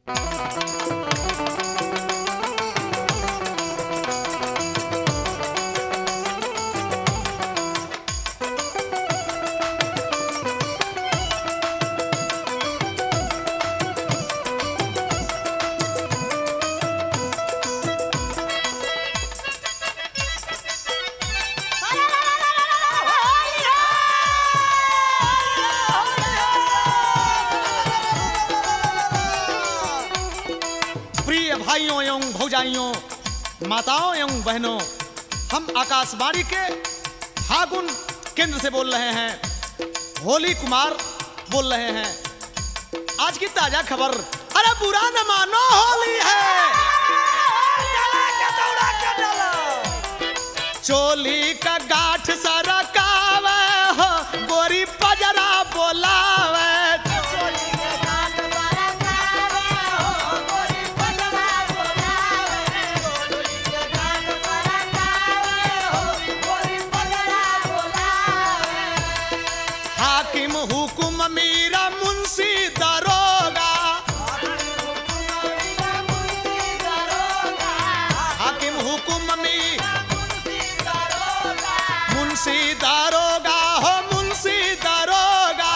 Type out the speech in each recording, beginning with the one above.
प्रिय भाइयों एवं भौजाइयों, माताओं एवं बहनों, हम आकाशवाणी के फागुन केंद्र से बोल रहे हैं। होली कुमार बोल रहे हैं। आज की ताजा खबर, अरे बुरा न मानो होली है। चोली का गाठ सरकावे हो, गोरी पजरा बोलावे। हाकिम हुकुम मीरा मुंशी दरोगा, हाकिम हुकुम मीरा मुंशी दरोगा हो, मुंशी दरोगा।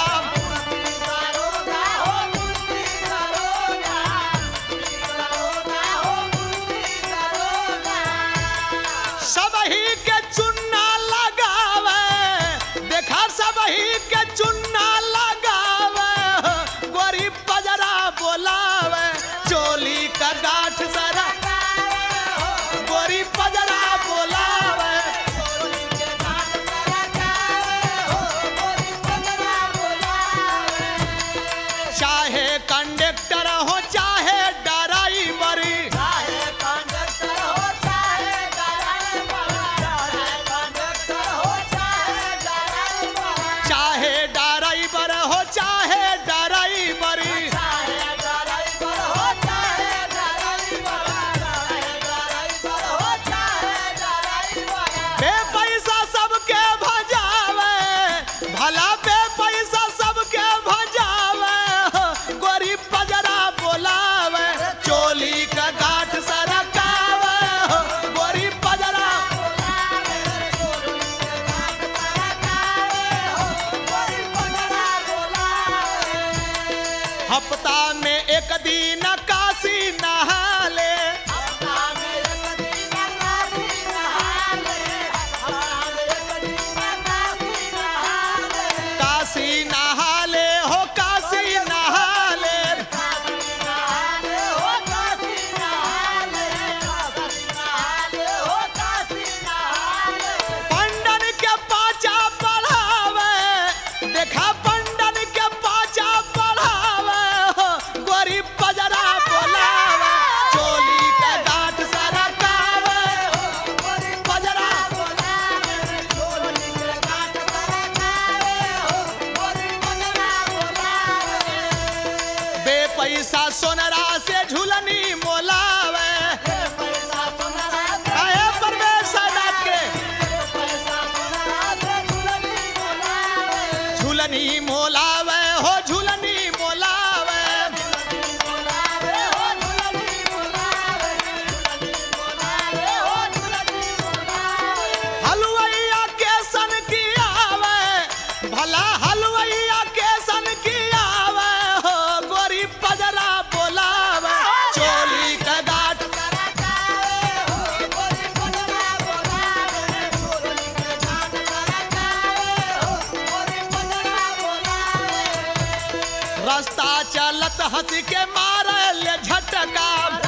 सबही के चुन्ना लगावे, देखा सबही के चुन्ना लगावे, गोरी पजरा बोलावे। चोली का गाठ सरा गोरी पजरा बोलावे। चाहे कंडक्टर हो चाहे ड्राइवर, चाहे ड्राइवर हो चाहे ड्राइवर, बे पैसा सबके भजावे, भला बे पैसा सबके भजावे, गोरी पजरा बोलावे। चोली का गाठ सरकावे, गोरी पजरा। हफ्ता में एक दिन काशी नहाले, काशी नहाले हो, काशी नहाले। पंडन के पाचा पढ़ावे, देखा पंडन के पाचा पढ़ावे, गोरी पजरा बोलावे। चोली का गाठ सरकावे, गोरी पजरा बे पैसा सोनरा से झुलनी मोलावे। आए परवेश सादात के झुलनी मोलावे हो, झुलनी मोलावे। हलवैया के सन की आवे, भला हलवैया के सन की आवे, हो गोरी पजरा बोलावे। चोली का गाठ रास्ता चलत हंस के मारे ले झटका,